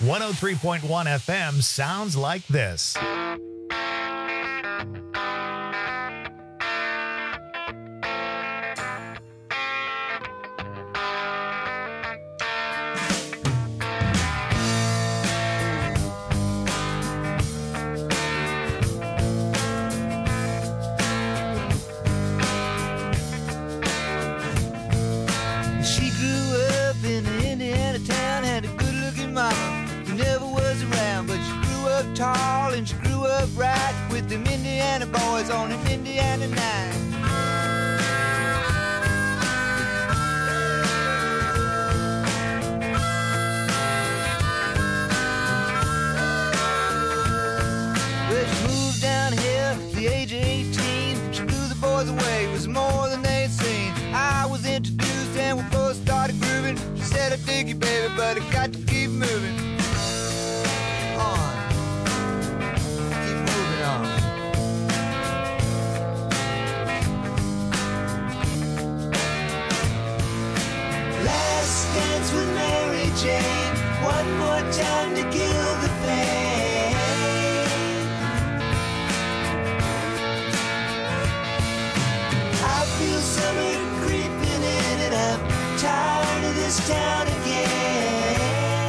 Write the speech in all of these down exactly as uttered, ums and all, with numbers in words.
one oh three point one F M sounds like this. Tall and she grew up right with them Indiana boys on an Indiana night. Well, she moved down here at the age of eighteen. She blew the boys away, it was more than they'd seen. I was introduced and we both started grooving. She said, I dig you, baby, but I got to keep moving on. Dance with Mary Jane, one more time to kill the pain. I feel summer creeping in and I'm tired of this town again.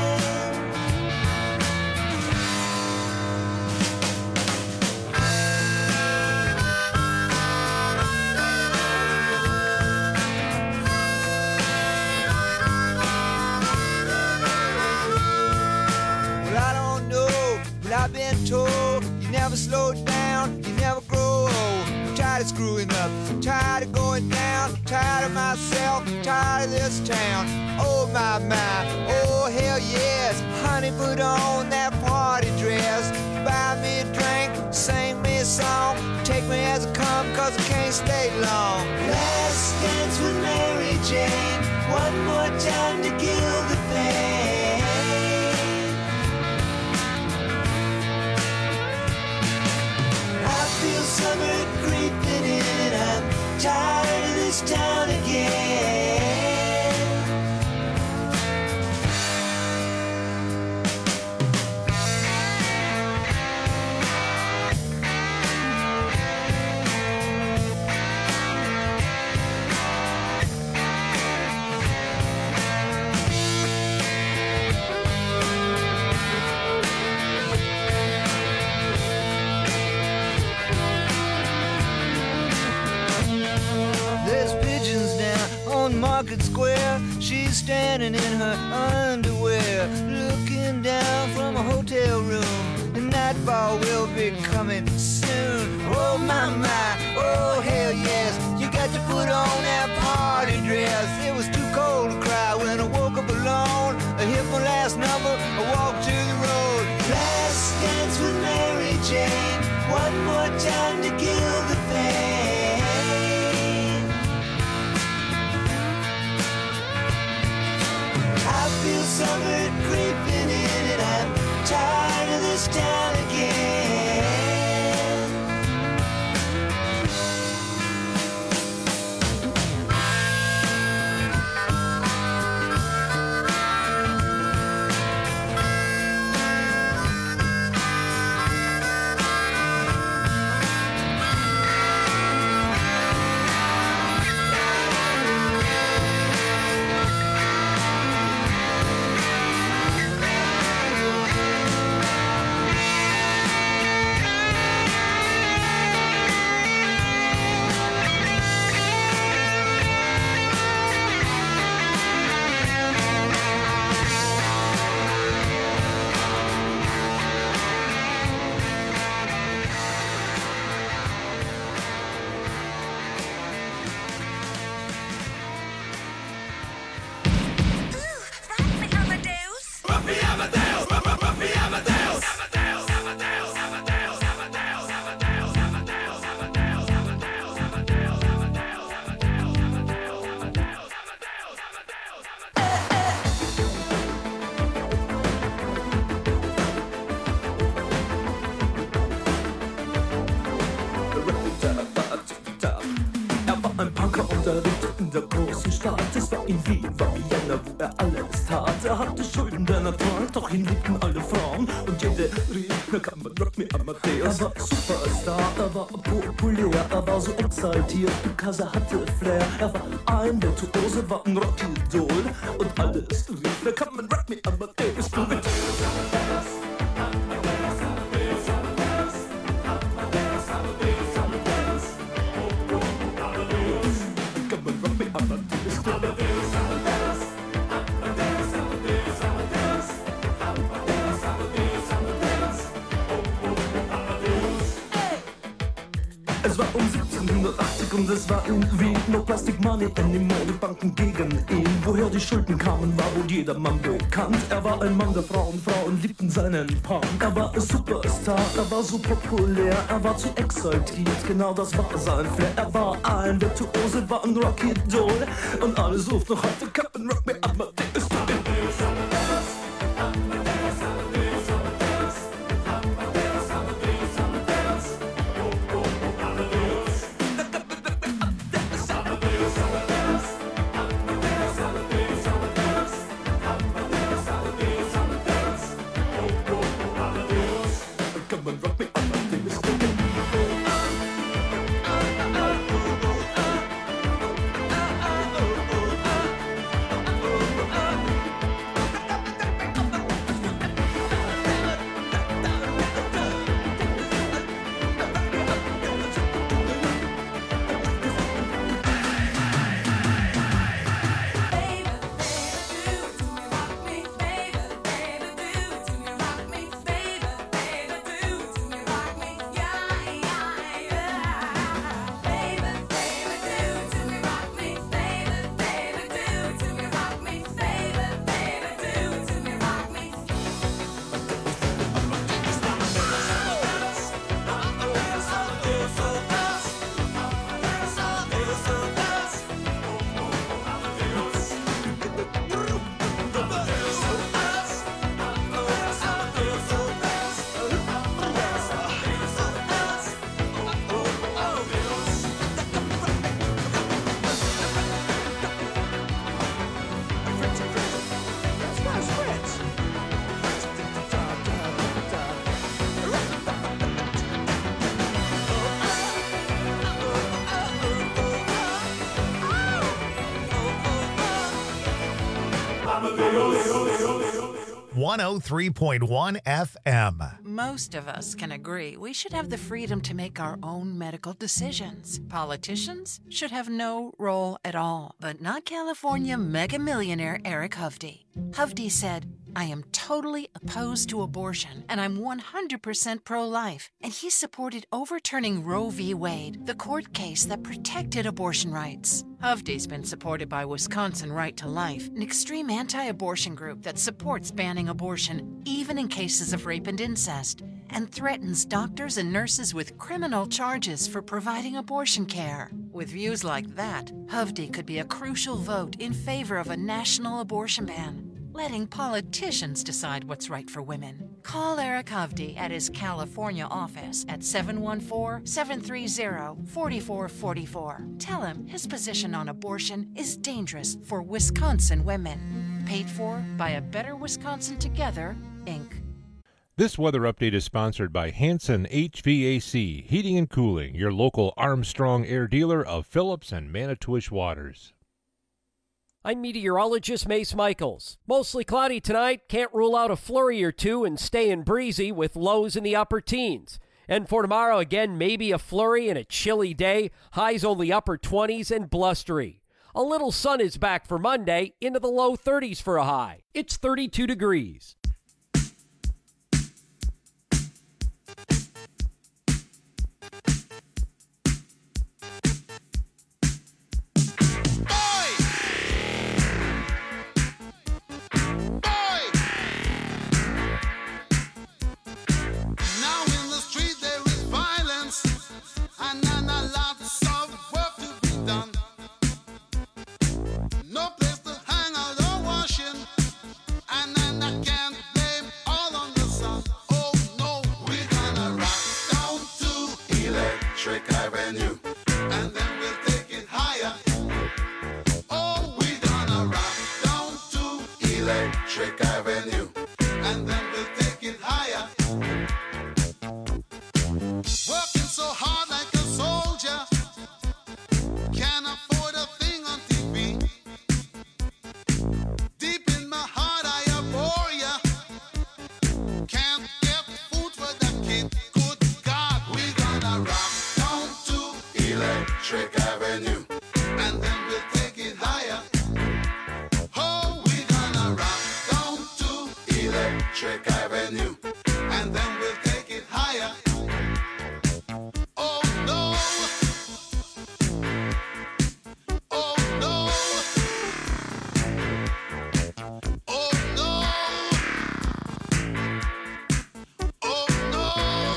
I've been told you never slow down, you never grow old. I'm tired of screwing up, I'm tired of going down, I'm tired of myself, I'm tired of this town. Oh my, my, oh hell yes. Honey, put on that party dress, buy me a drink, sing me a song, take me as I come cause I can't stay long. Last dance with Mary Jane, one more time to kill the pain. Feel summer creeping in and I'm tired of this town again. Market Square, she's standing in her underwear, looking down from a hotel room. The nightfall will be coming soon. Oh my, my, oh hell yes. You got to put on that party dress. It was too cold to cry when I woke up alone. I hit my last number, I walked to the road. Last dance with Mary Jane, one more time to kill the pain. I feel summer creeping in and I'm tired of this town again. Ein Punker unterrichtet in der großen Stadt. Es war in Wien, war Länder, wo er alles tat. Er hatte Schulden, denn er trank, doch ihn liebten alle Frauen. Und jede rief, na kann man Rock Me Amadeus. Er war Superstar, er war populär, er war so exaltiert, because er hatte Flair. Er war ein Virtuose, war ein Rockidol. Und alles rief, na kann man Rock Me Amadeus. Du mit Es war um siebzehnhundertachtzig und es war irgendwie no Plastic Money anymore, die Banken gegen ihn. Woher die Schulden kamen, war wohl jedermann bekannt. Er war ein Mann der Frauen, Frauen liebten seinen Punk. Er war ein Superstar, er war so populär, er war zu exaltiert, genau das war sein Flair. Er war ein Virtuose, war ein Rockidol und alles ruft noch heute Captain Rock Me Amadeus. one oh three point one F M. Most of us can agree we should have the freedom to make our own medical decisions. Politicians should have no role at all, but not California mega millionaire Eric Hovde. Hovde said, I am totally opposed to abortion, and I'm one hundred percent pro-life. And he supported overturning Roe v. Wade, the court case that protected abortion rights. Hovde's been supported by Wisconsin Right to Life, an extreme anti-abortion group that supports banning abortion, even in cases of rape and incest, and threatens doctors and nurses with criminal charges for providing abortion care. With views like that, Hovde could be a crucial vote in favor of a national abortion ban, letting politicians decide what's right for women. Call Eric Hovde at his California office at seven one four, seven three zero, four four four four. Tell him his position on abortion is dangerous for Wisconsin women. Paid for by A Better Wisconsin Together, Incorporated. This weather update is sponsored by Hanson H V A C, Heating and Cooling, your local Armstrong Air dealer of Phillips and Manitowish Waters. I'm meteorologist Mace Michaels. Mostly cloudy tonight. Can't rule out a flurry or two and staying breezy with lows in the upper teens. And for tomorrow, again, maybe a flurry and a chilly day. Highs only upper twenties and blustery. A little sun is back for Monday, into the low thirties for a high. It's thirty-two degrees. No place to hang out or washing, and then I can't Electric Avenue, and then we'll take it higher. Working so hard like a soldier, can't afford a thing on T V. Deep in my heart I abhor ya. Can't get food for the kid. Good God, we gonna rock down to Electric Avenue, and then we'll take it higher. Oh, we gonna rock down to Electric Avenue, and then we'll take it higher. Oh no. Oh no. Oh no. Oh no.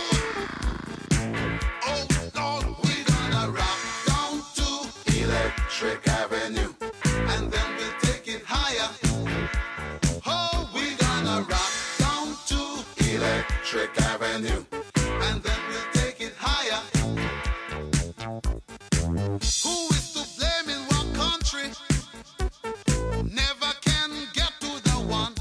Oh Lord, we gonna rock down to Electric Avenue, and then we'll take it higher. Oh, we gonna rock down to Electric Avenue, and then we'll take it higher. Who is to blame in one country? Never can get to the one.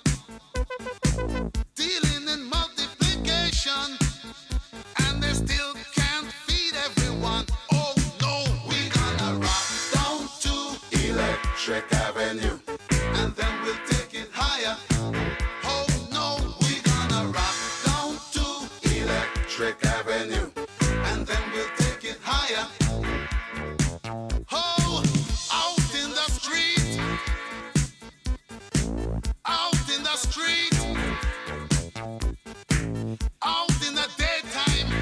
Dealing in multiplication, and they still can't feed everyone. Oh no, we gonna rock down to Electric Avenue, and then we'll take it higher. Oh no, we gonna rock down to Electric Avenue, and then we'll take it higher. Oh, out in the street, out in the street, out in the daytime,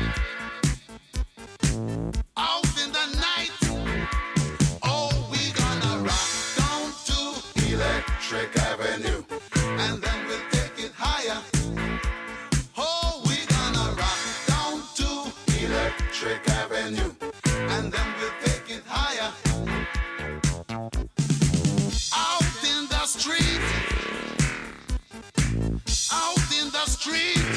out in the night. Oh, we gonna rock down to Electric Avenue, and then we'll take it higher. Oh, we gonna rock down to Electric Avenue, and then we'll take it higher. Out in the street, out in the street,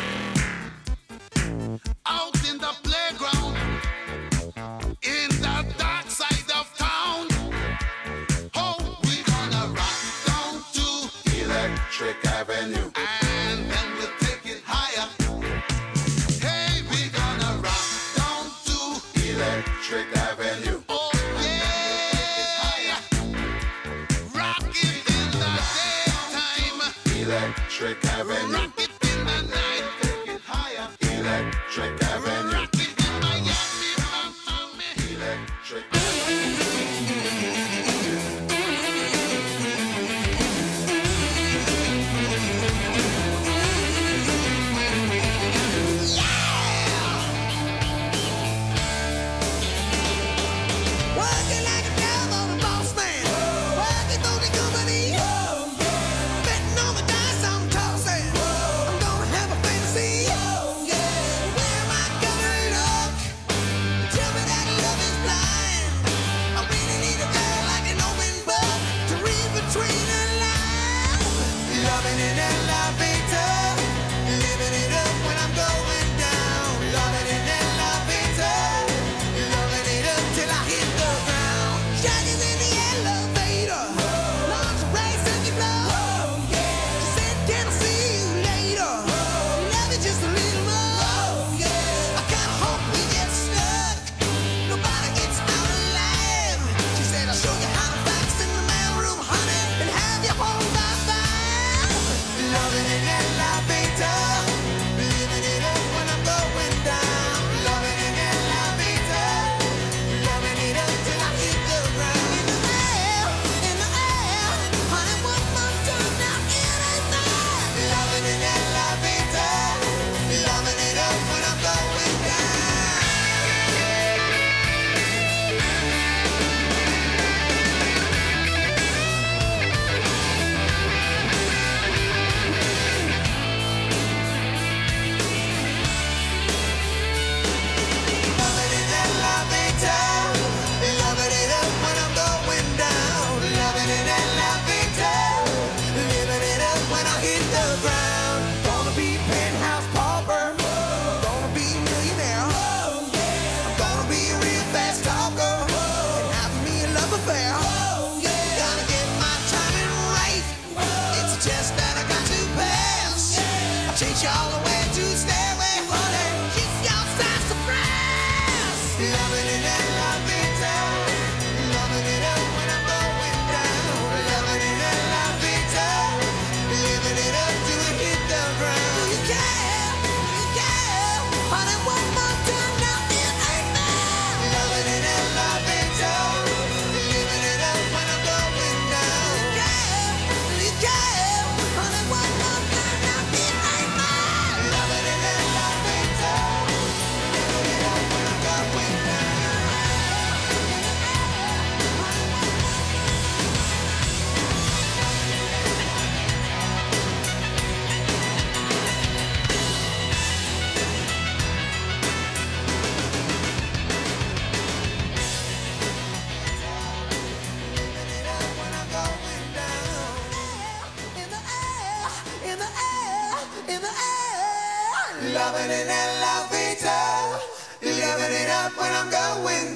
out in the playground, in the dark side of town. Oh, we gonna rock down to Electric Avenue, and then we'll take it higher. Hey, we gonna rock down to Electric Avenue. Oh yeah, rock it in the daytime, Electric Avenue. Rock it in the night, take it higher, Electric Avenue. Rock it in Miami, Miami, Electric Working like a devil, the boss man. Working for the company. Betting on the dice I'm tossing. I'm gonna have a fantasy. Where am I gonna look? Tell me that love is blind. I really need a girl like an open book to read between the lines. Loving in elevator, living it up when I'm going down. Loving in elevator, loving it up till I hit the ground. Shaggy's in the elevator, lunch break, second floor. She said, "Can I see you later? Love it just a little more." I kinda hope we get stuck. Nobody gets out alive. She said, "I'll show you how to fax in the mailroom, honey, and have you home by five." Love loving it and la vida, living it up when I'm going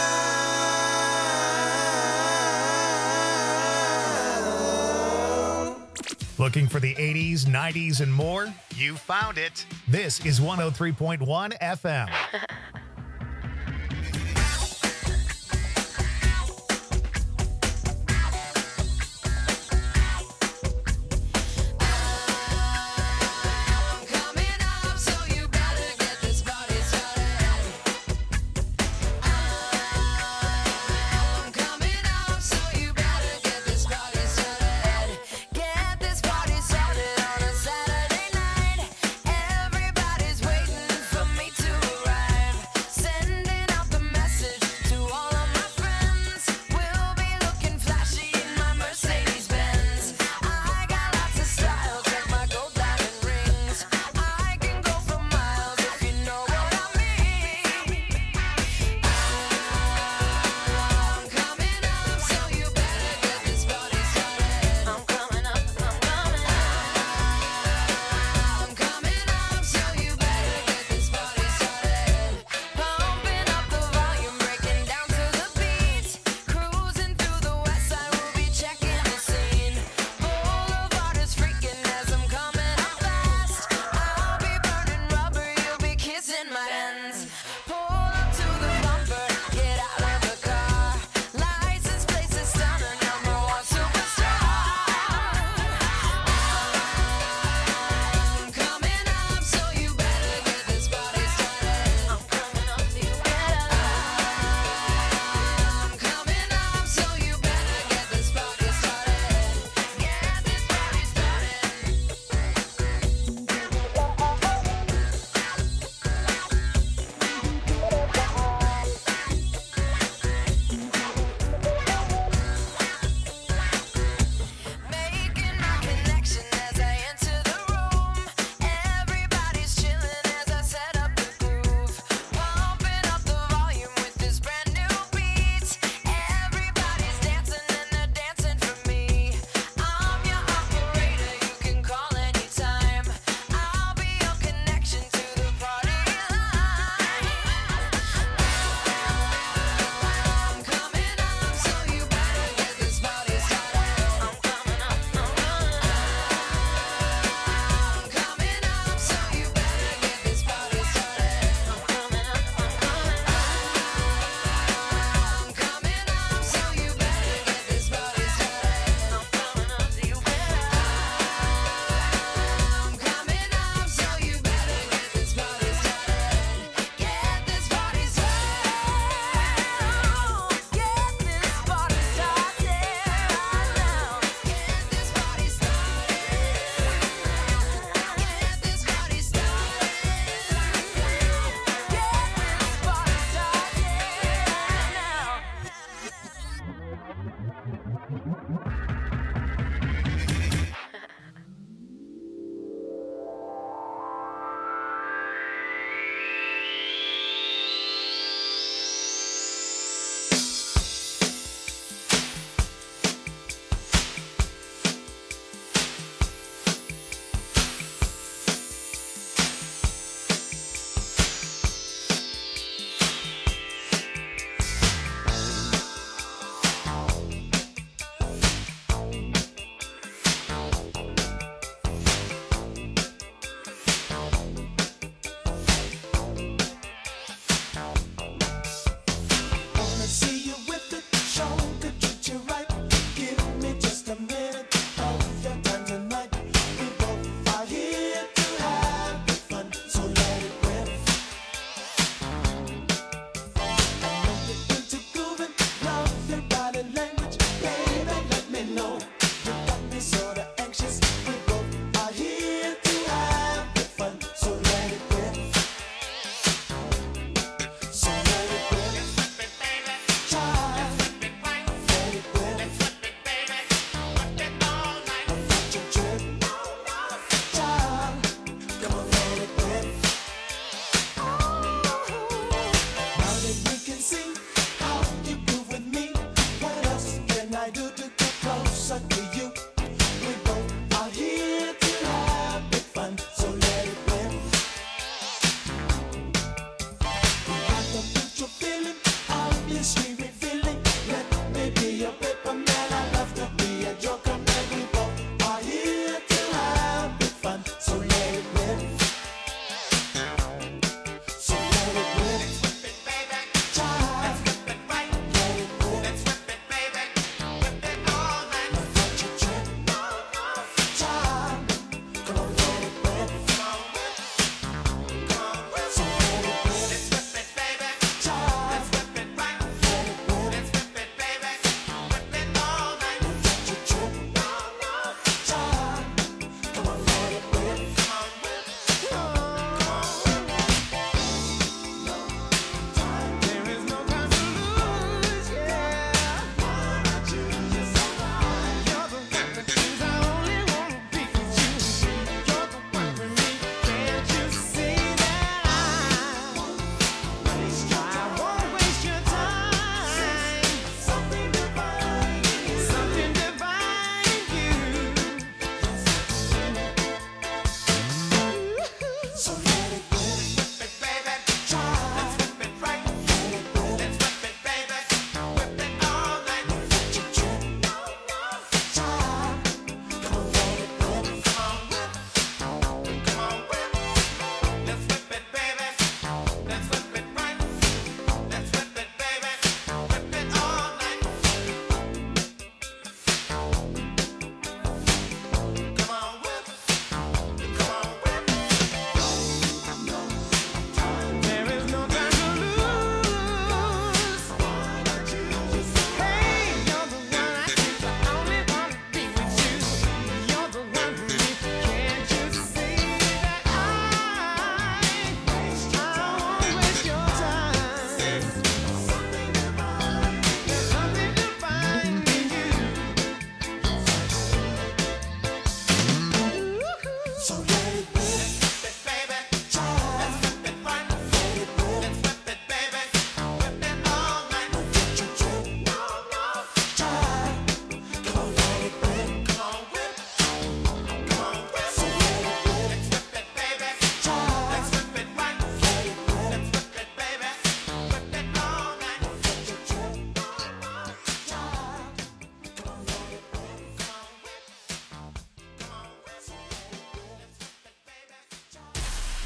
down. Looking for the eighties, nineties, and more? You found it. This is one oh three point one F M. Everybody's waiting for me to arrive.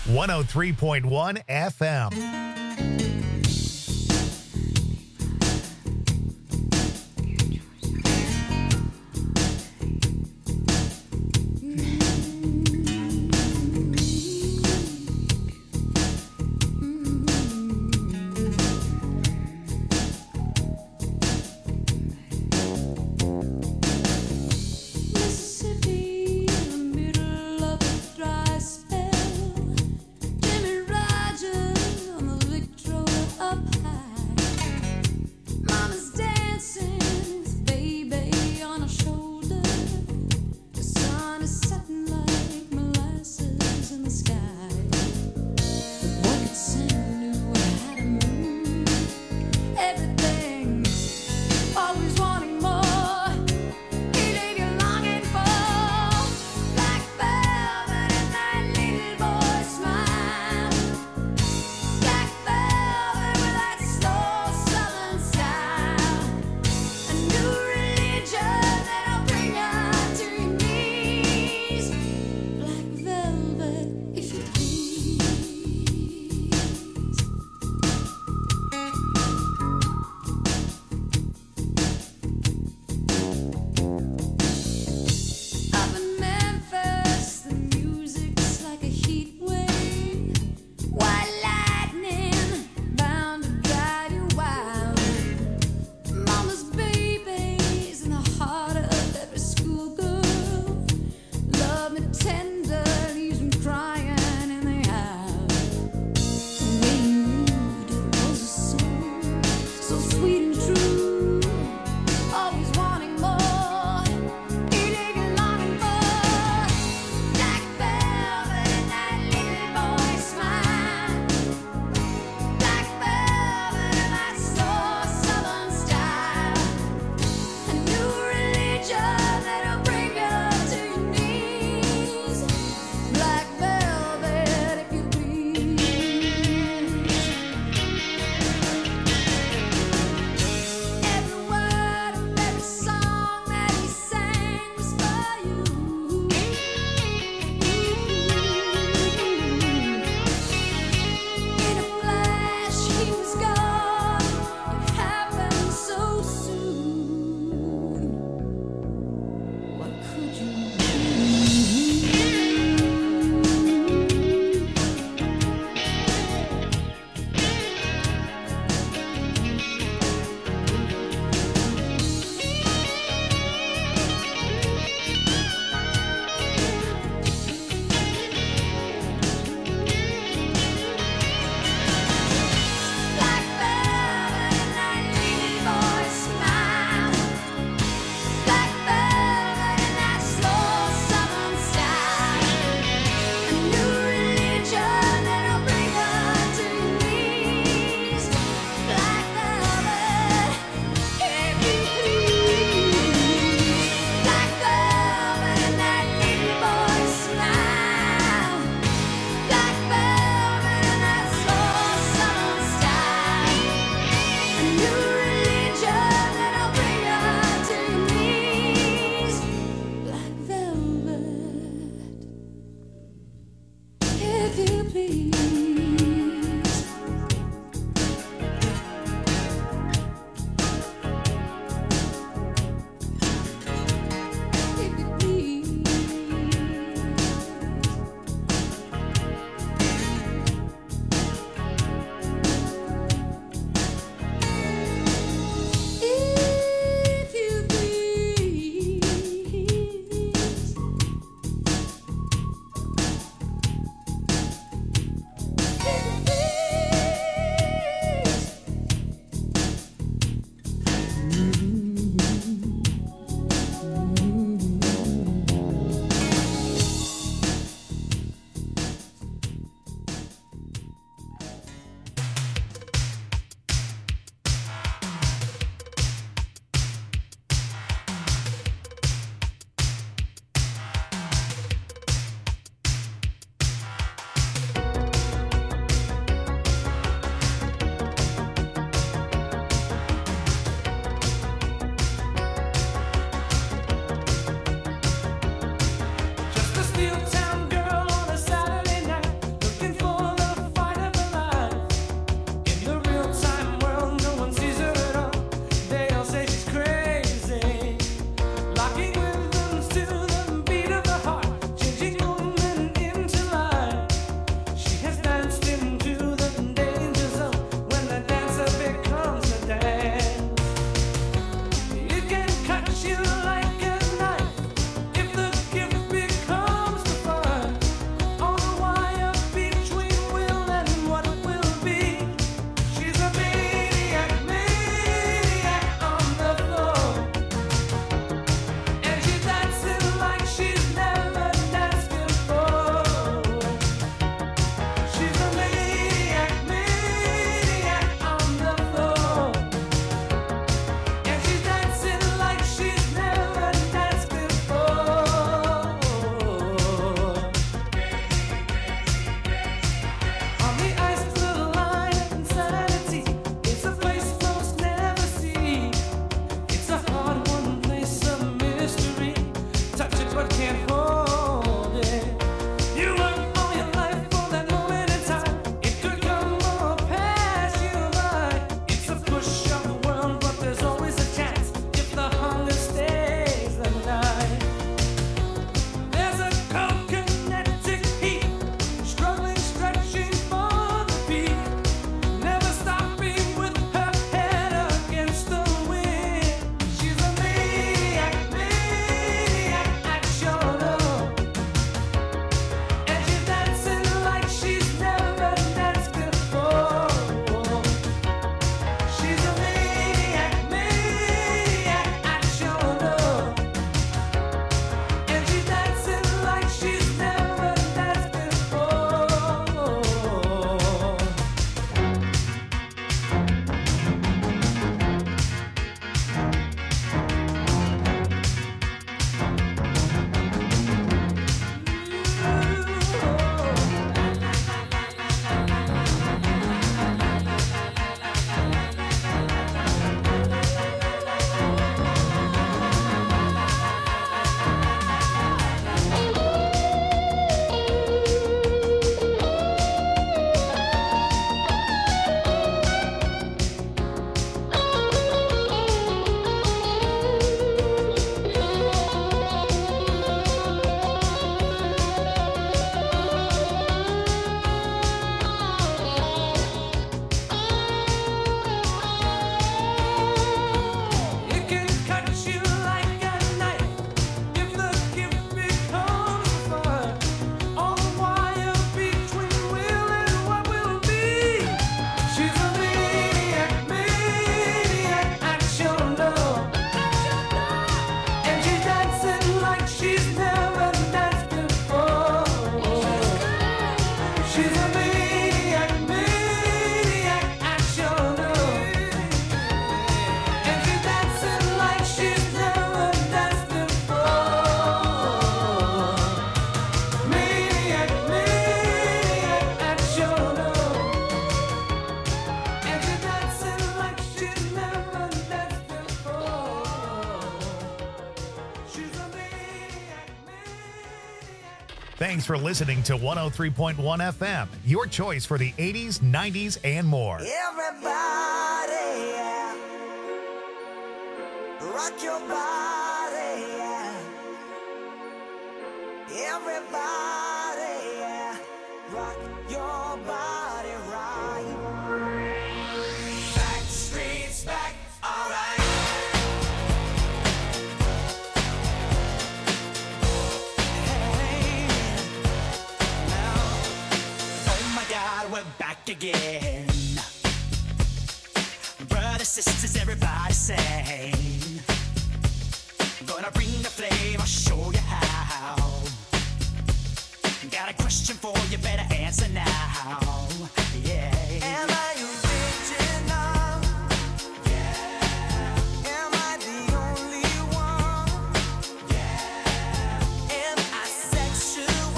one oh three point one F M. Mississippi, in the middle of a dry spell. Jimmy Rogers on the Thanks for listening to one oh three point one F M, your choice for the eighties, nineties, and more. Everybody, yeah. Rock your body, yeah. Everybody, yeah. Rock your body right. Back streets back, all right. Hey, now, oh my God, we're back again. Brothers, sisters, everybody sing. Gonna bring the flame, I'll show you how. Got a question for you, better answer now. Yeah. Am I original? Yeah. Am I the only one? Yeah. Am I sexual?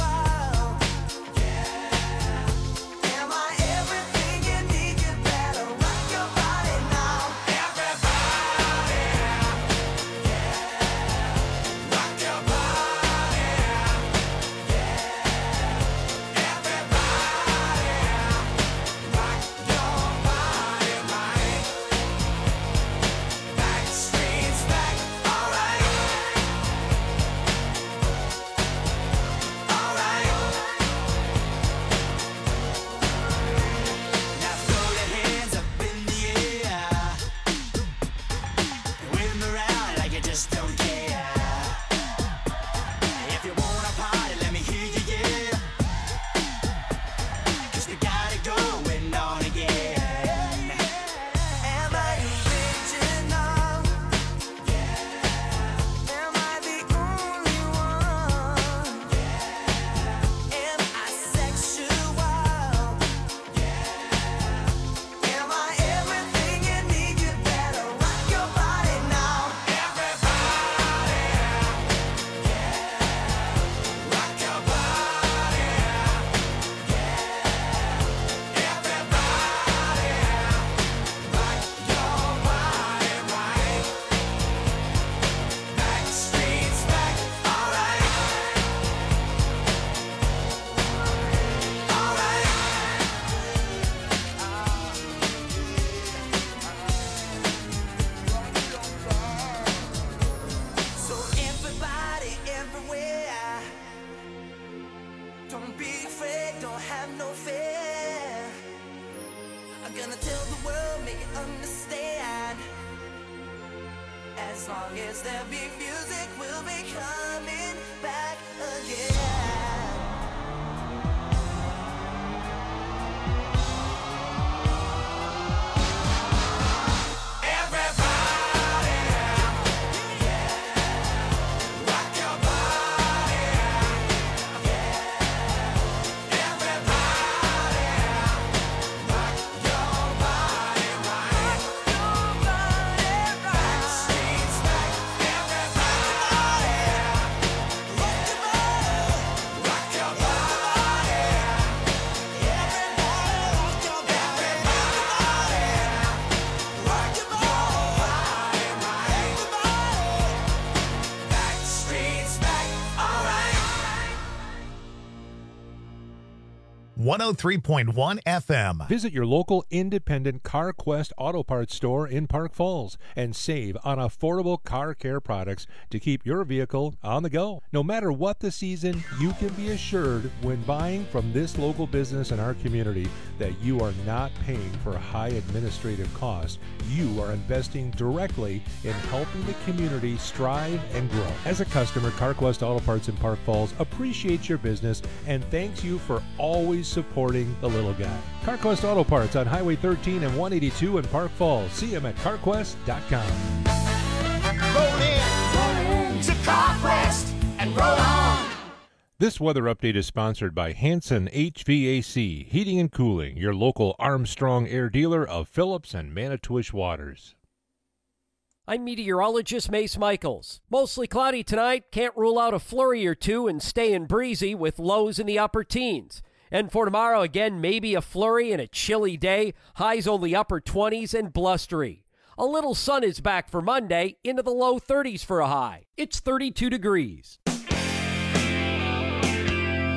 Yeah. Am I everything you need? You better rock your body now. Everybody. Yeah. Rock your body. Don't care. If you wanna party, let me hear you, yeah. 'Cause we got it going on again. Am I original? Yeah. Am I the only one? Yeah. Am I sexual? Yeah. Am I everything you need? You better rock your body now. So everybody, everywhere, don't be afraid, don't have no fear. I'm gonna tell the world, make it understand. As long as there be music, we'll be coming back again. one oh three point one F M. Visit your local independent CarQuest Auto Parts store in Park Falls and save on affordable car care products to keep your vehicle on the go. No matter what the season, you can be assured when buying from this local business in our community that you are not paying for high administrative costs. You are investing directly in helping the community strive and grow. As a customer, CarQuest Auto Parts in Park Falls appreciates your business and thanks you for always supporting the little guy. CarQuest Auto Parts on Highway thirteen and one eighty-two in Park Falls. See them at carquest dot com. Roll in, roll in to CarQuest and roll on. This weather update is sponsored by Hanson H V A C, Heating and Cooling, your local Armstrong Air dealer of Phillips and Manitowish Waters. I'm meteorologist Mace Michaels. Mostly cloudy tonight. Can't rule out a flurry or two and staying breezy with lows in the upper teens. And for tomorrow, again, maybe a flurry and a chilly day. Highs only upper twenties and blustery. A little sun is back for Monday, into the low thirties for a high. It's thirty-two degrees.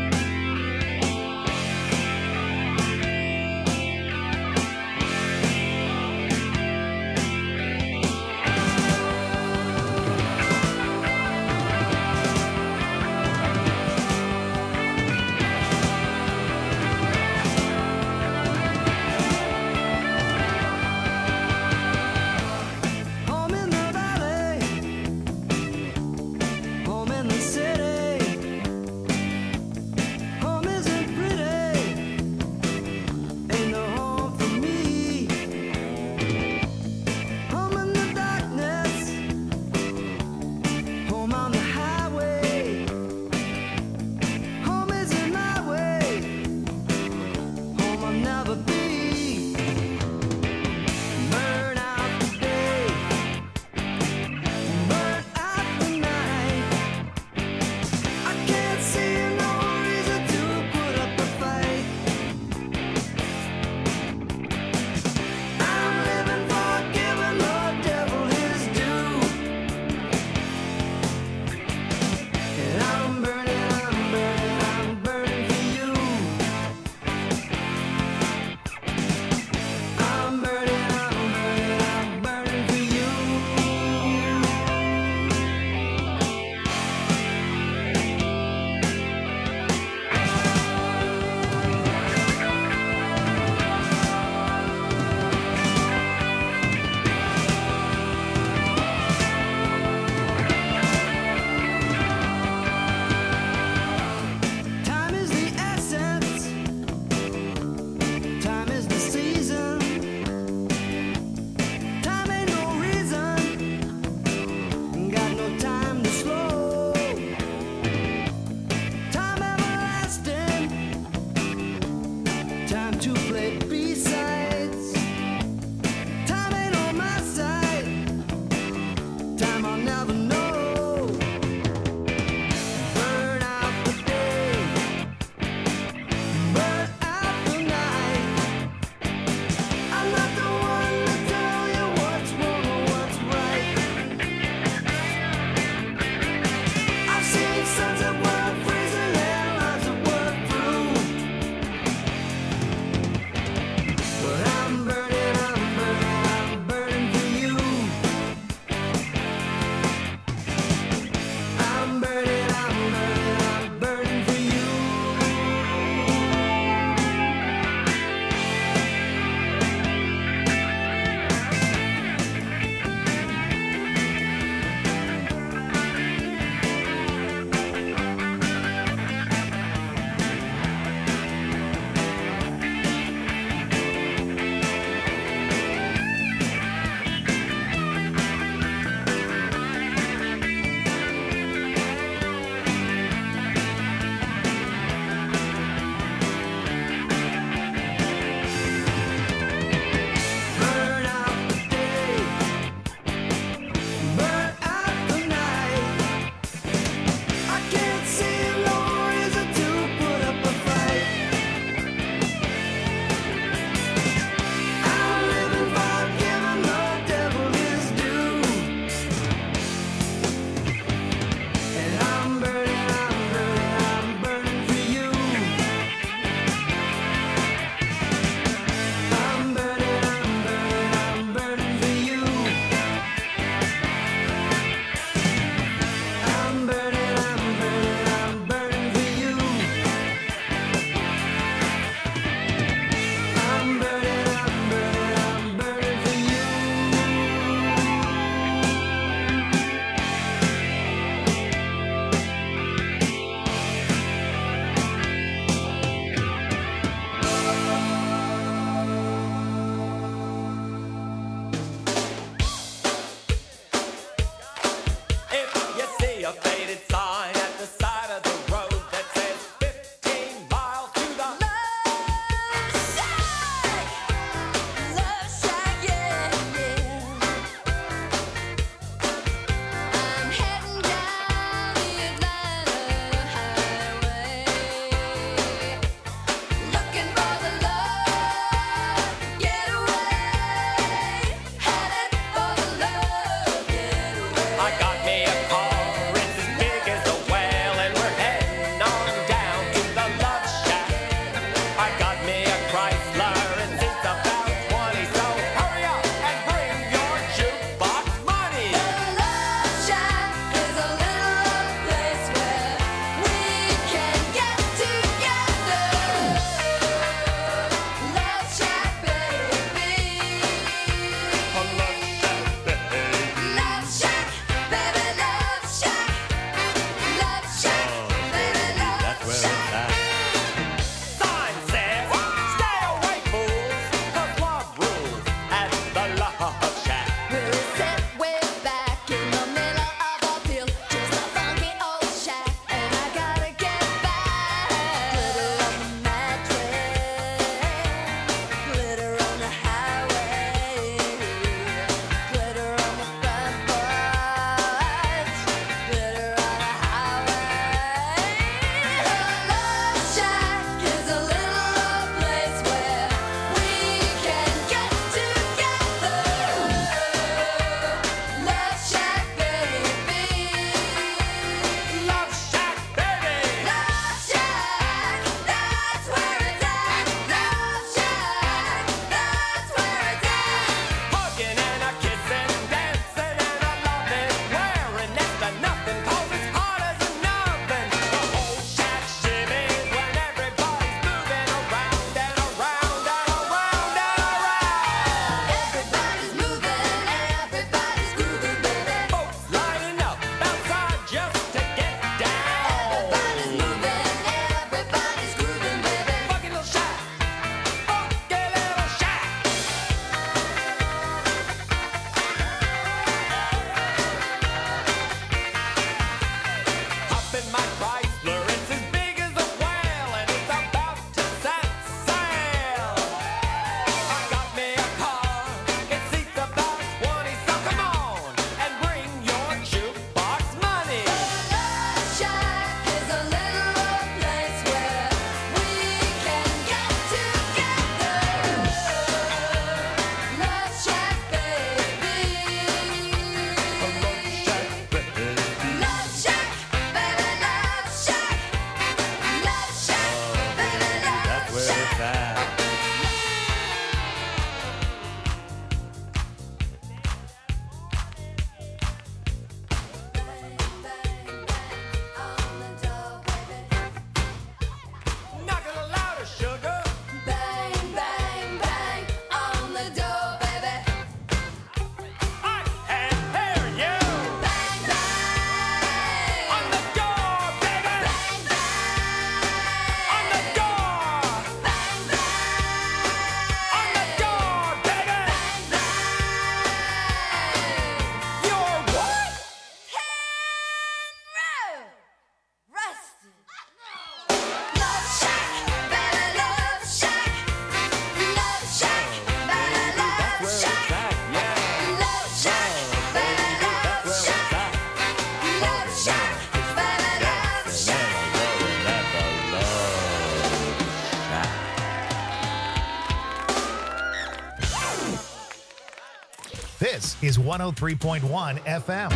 is one oh three point one F M.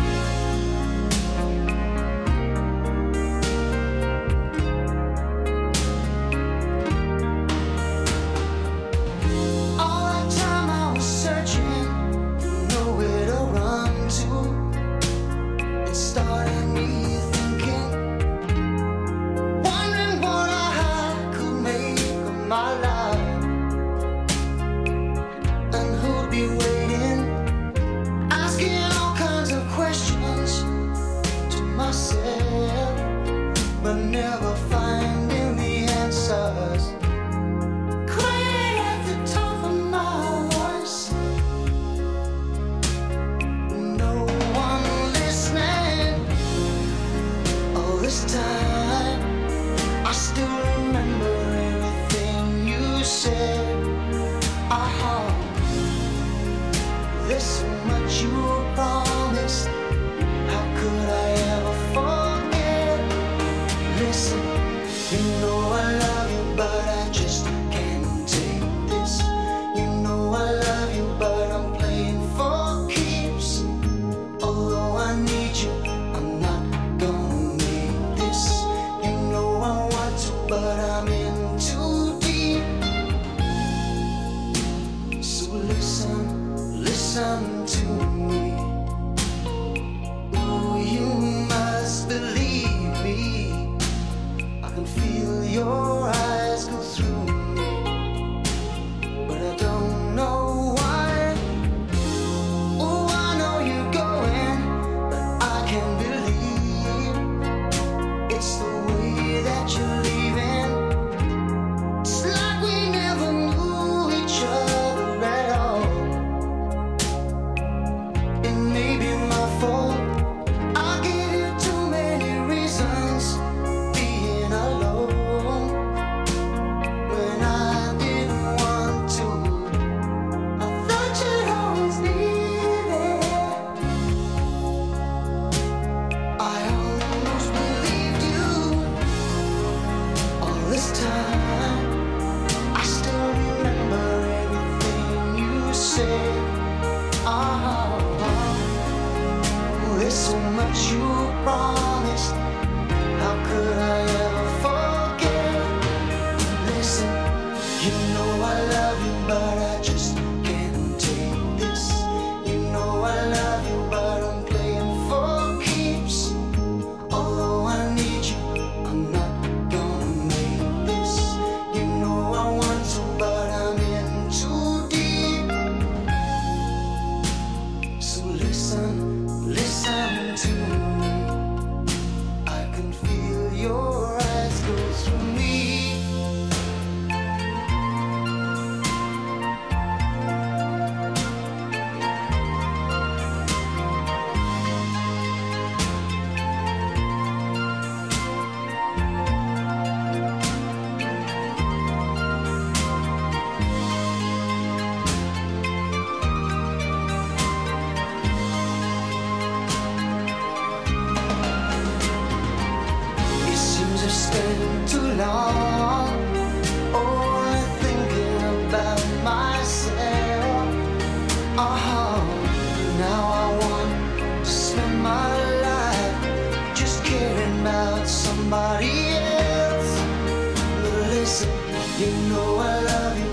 Somebody else, but listen, you know I love you.